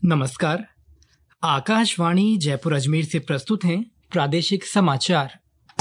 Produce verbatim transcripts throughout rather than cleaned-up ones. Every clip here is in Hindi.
नमस्कार। आकाशवाणी जयपुर अजमेर से प्रस्तुत हैं प्रादेशिक समाचार।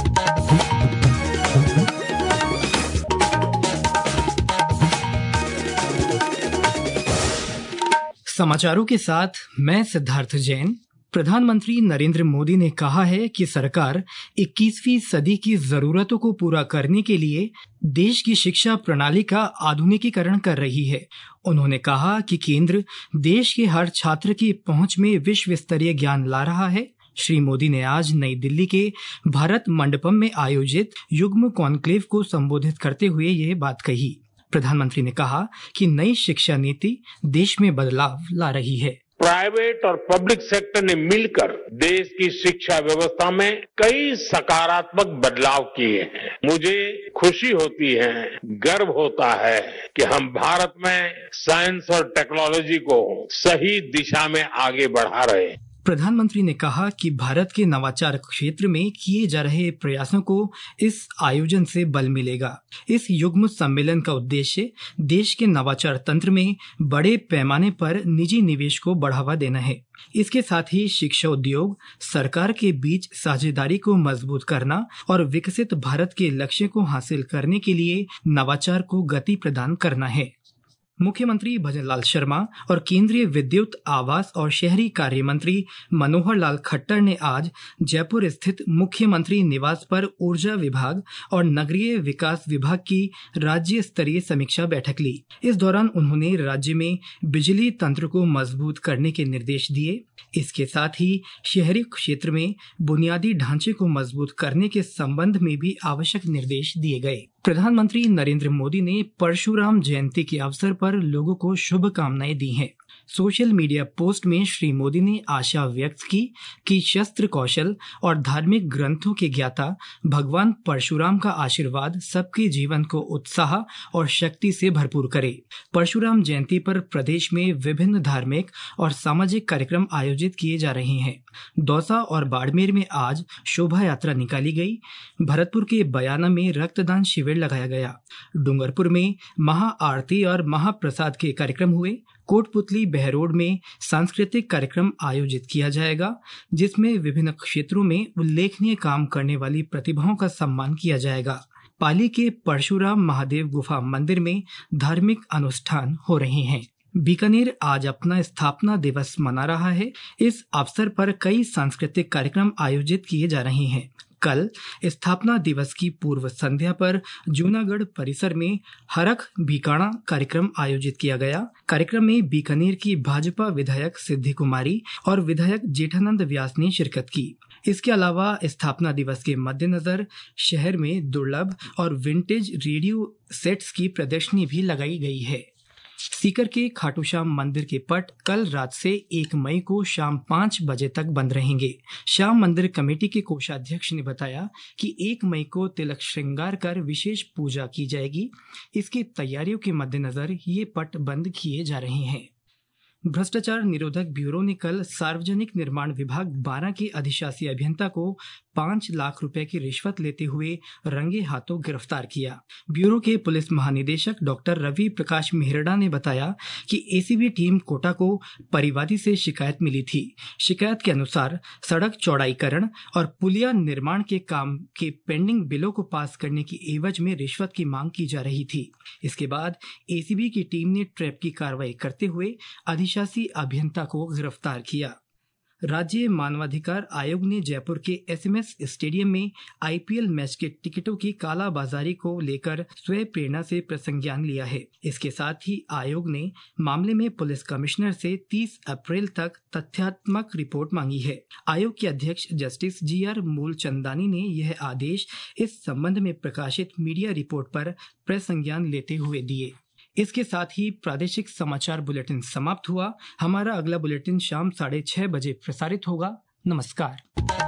समाचारों के साथ मैं सिद्धार्थ जैन। प्रधानमंत्री नरेंद्र मोदी ने कहा है कि सरकार इक्कीसवीं सदी की जरूरतों को पूरा करने के लिए देश की शिक्षा प्रणाली का आधुनिकीकरण कर रही है। उन्होंने कहा कि केंद्र देश के हर छात्र की पहुंच में विश्व स्तरीय ज्ञान ला रहा है। श्री मोदी ने आज नई दिल्ली के भारत मंडपम में आयोजित युग्म कॉन्क्लेव को संबोधित करते हुए यह बात कही। प्रधानमंत्री ने कहा कि नई शिक्षा नीति देश में बदलाव ला रही है। प्राइवेट और पब्लिक सेक्टर ने मिलकर देश की शिक्षा व्यवस्था में कई सकारात्मक बदलाव किए हैं। मुझे खुशी होती है, गर्व होता है कि हम भारत में साइंस और टेक्नोलॉजी को सही दिशा में आगे बढ़ा रहे हैं। प्रधानमंत्री ने कहा कि भारत के नवाचार क्षेत्र में किए जा रहे प्रयासों को इस आयोजन से बल मिलेगा। इस युग्म सम्मेलन का उद्देश्य देश के नवाचार तंत्र में बड़े पैमाने पर निजी निवेश को बढ़ावा देना है। इसके साथ ही शिक्षा उद्योग, सरकार के बीच साझेदारी को मजबूत करना और विकसित भारत के लक्ष्य को हासिल करने के लिए नवाचार को गति प्रदान करना है। मुख्यमंत्री भजनलाल शर्मा और केंद्रीय विद्युत, आवास और शहरी कार्य मंत्री मनोहर लाल खट्टर ने आज जयपुर स्थित मुख्यमंत्री निवास पर ऊर्जा विभाग और नगरीय विकास विभाग की राज्य स्तरीय समीक्षा बैठक ली। इस दौरान उन्होंने राज्य में बिजली तंत्र को मजबूत करने के निर्देश दिए। इसके साथ ही शहरी क्षेत्र में बुनियादी ढांचे को मजबूत करने के संबंध में भी आवश्यक निर्देश दिए गए। प्रधानमंत्री नरेंद्र मोदी ने परशुराम जयंती के अवसर पर लोगों को शुभकामनाएं दी हैं। सोशल मीडिया पोस्ट में श्री मोदी ने आशा व्यक्त की कि शस्त्र कौशल और धार्मिक ग्रंथों के ज्ञाता भगवान परशुराम का आशीर्वाद सबके जीवन को उत्साह और शक्ति से भरपूर करे। परशुराम जयंती पर प्रदेश में विभिन्न धार्मिक और सामाजिक कार्यक्रम आयोजित किए जा रहे हैं। दौसा और बाड़मेर में आज शोभा यात्रा निकाली गई। भरतपुर के बयाना में रक्तदान शिविर लगाया गया। डूंगरपुर में महाआरती और महाप्रसाद के कार्यक्रम हुए। कोटपुतली बहरोड में सांस्कृतिक कार्यक्रम आयोजित किया जाएगा, जिसमें विभिन्न क्षेत्रों में उल्लेखनीय काम करने वाली प्रतिभाओं का सम्मान किया जाएगा। पाली के परशुराम महादेव गुफा मंदिर में धार्मिक अनुष्ठान हो रहे हैं। बीकानेर आज अपना स्थापना दिवस मना रहा है। इस अवसर पर कई सांस्कृतिक कार्यक्रम आयोजित किए जा रहे हैं। कल स्थापना दिवस की पूर्व संध्या पर जूनागढ़ परिसर में हरख बीकाणा कार्यक्रम आयोजित किया गया। कार्यक्रम में बीकानेर की भाजपा विधायक सिद्धि कुमारी और विधायक जेठानंद व्यास ने शिरकत की। इसके अलावा स्थापना दिवस के मद्देनजर शहर में दुर्लभ और विंटेज रेडियो सेट्स की प्रदर्शनी भी लगाई गई है। सीकर के खाटू श्याम मंदिर के पट कल रात से एक मई को शाम पाँच बजे तक बंद रहेंगे। श्याम मंदिर कमेटी के कोषाध्यक्ष ने बताया कि एक मई को तिलक श्रृंगार कर विशेष पूजा की जाएगी। इसकी तैयारियों के मद्देनजर ये पट बंद किए जा रहे हैं। भ्रष्टाचार निरोधक ब्यूरो ने कल सार्वजनिक निर्माण विभाग बारह के अधिशासी अभियंता को पांच लाख रुपए की रिश्वत लेते हुए रंगे हाथों गिरफ्तार किया। ब्यूरो के पुलिस महानिदेशक डॉक्टर रवि प्रकाश मेहरड़ा ने बताया कि एसीबी टीम कोटा को परिवादी से शिकायत मिली थी। शिकायत के अनुसार सड़क चौड़ाईकरण और पुलिया निर्माण के काम के पेंडिंग बिलों को पास करने की एवज में रिश्वत की मांग की जा रही थी। इसके बाद एसीबी की टीम ने ट्रैप की कार्रवाई करते हुए अधिशासी अभियंता को गिरफ्तार किया। राज्य मानवाधिकार आयोग ने जयपुर के एसएमएस स्टेडियम में आईपीएल मैच के टिकटों की कालाबाजारी को लेकर स्वयं प्रेरणा से प्रसंज्ञान लिया है। इसके साथ ही आयोग ने मामले में पुलिस कमिश्नर से तीस अप्रैल तक तथ्यात्मक रिपोर्ट मांगी है। आयोग के अध्यक्ष जस्टिस जी आर मूलचंदानी ने यह आदेश इस संबंध में प्रकाशित मीडिया रिपोर्ट पर प्रसंज्ञान लेते हुए दिए। इसके साथ ही प्रादेशिक समाचार बुलेटिन समाप्त हुआ। हमारा अगला बुलेटिन शाम साढ़े छह बजे प्रसारित होगा। नमस्कार।